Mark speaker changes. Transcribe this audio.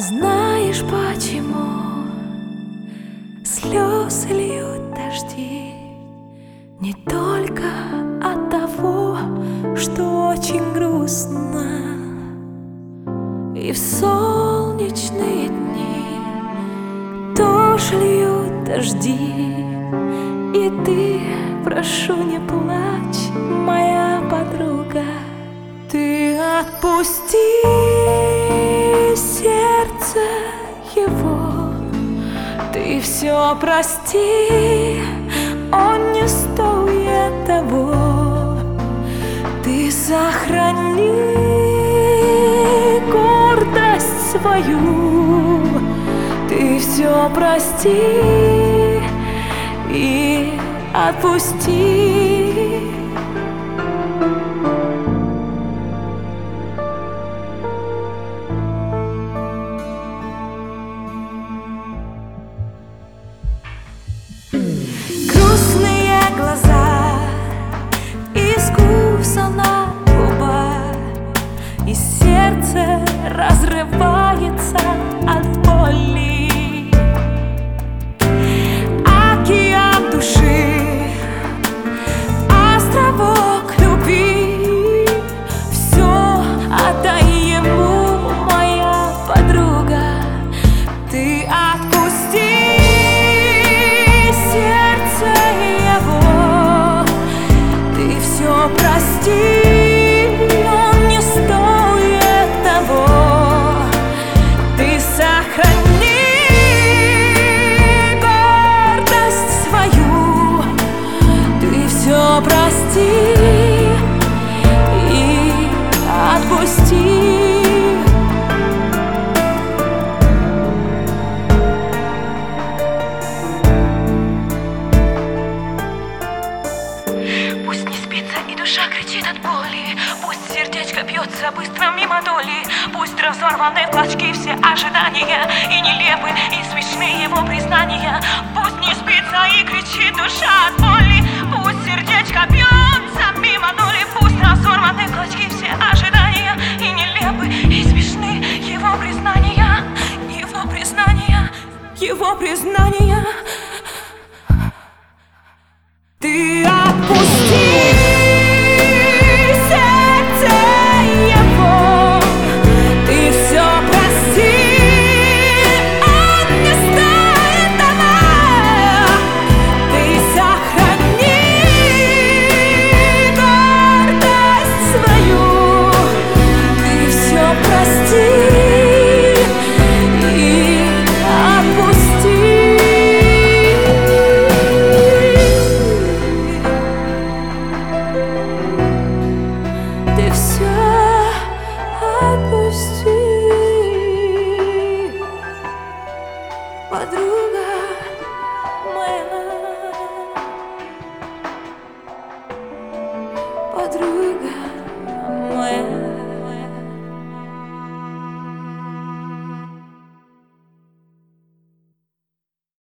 Speaker 1: Знаешь, почему слезы льют дожди? Не только от того, что очень грустно. И в солнечные дни тоже льют дожди. И ты, прошу, не плачь, моя подруга. Ты отпусти сердце его, ты все прости, он не стоит того. Ты сохрани гордость свою, ты все прости и отпусти. Грустные глаза, искуса на губах, и сердце разрывается от боли. Океан души, островок любви, все отдай ему, моя подруга. Ты отпусти прости, он не стоит того. Ты сохрани гордость свою, ты все прости и отпусти. Пусть не спится и душа кричит от боли, пусть сердечко бьется быстро мимо доли, пусть разорваны в клочки все ожидания, и нелепы, и смешные его признания. Пусть не спится и кричит душа от боли, пусть сердечко бьется мимо доли, пусть разорваны в клочки все ожидания, и нелепы, и смешные его признания, его признания, его признания.